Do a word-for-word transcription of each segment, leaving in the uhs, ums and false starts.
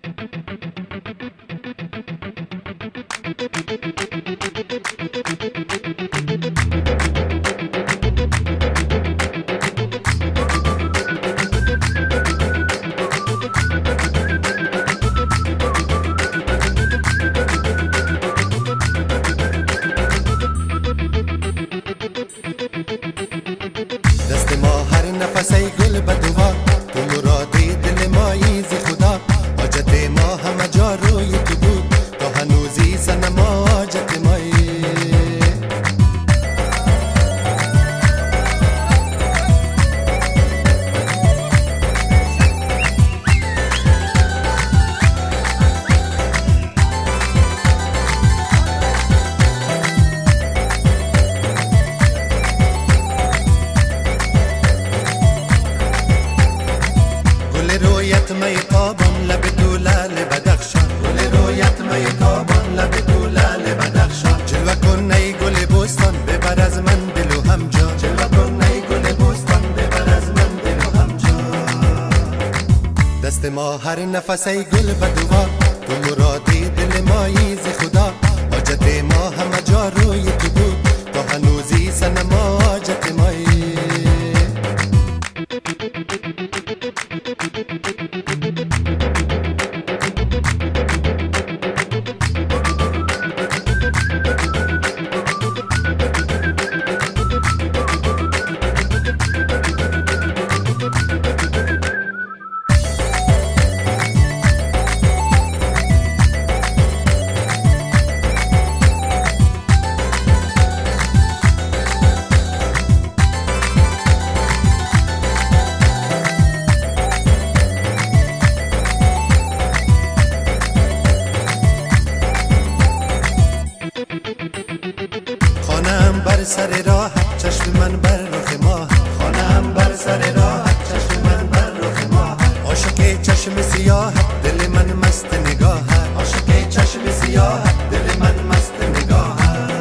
دست ما هر نفس ای گل بدوها، تو مرادی دل مایی ز خدا. حاجت ما همه جا روی تو بود، تا هنوزی سنم حاجت مایی. رویت می تابان لب تو لال بدخشان، گل رویت می تابان لب تو لال بدخشان. جلوه کن ای گل بوستان ببر از من دل و هم جان، جلوه کن ای گل بوستان ببر از من دل و هم جان. دست ما هر نفس ای گل بدوها، تو مرادی دل مایی ز خدا. حاجت ما همه جا روی تو بود، تا هنوزی سنم حاجت مایی. خانه‌ام بر سر راه، چشم من بر رخ ماه. خانه‌ام بر سر راه، چشم من بر رخ ماه. عاشق چشم سیاه، دل من مست نگاه. عاشق چشم سیاه، دل من مست نگاه.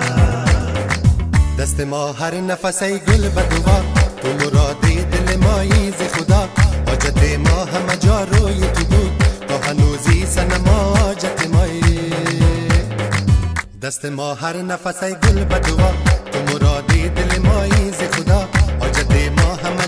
دست ما هر نفس ای گل بدوها، تو مرادی دل مایی ز خدا. حاجت ما همه جا روی تو بود، تا هنوزی سنم حاجت مایی. دست ما هر نفس ای گل بدوها، تو مرادی دل مایی ز خدا. حاجت ما همه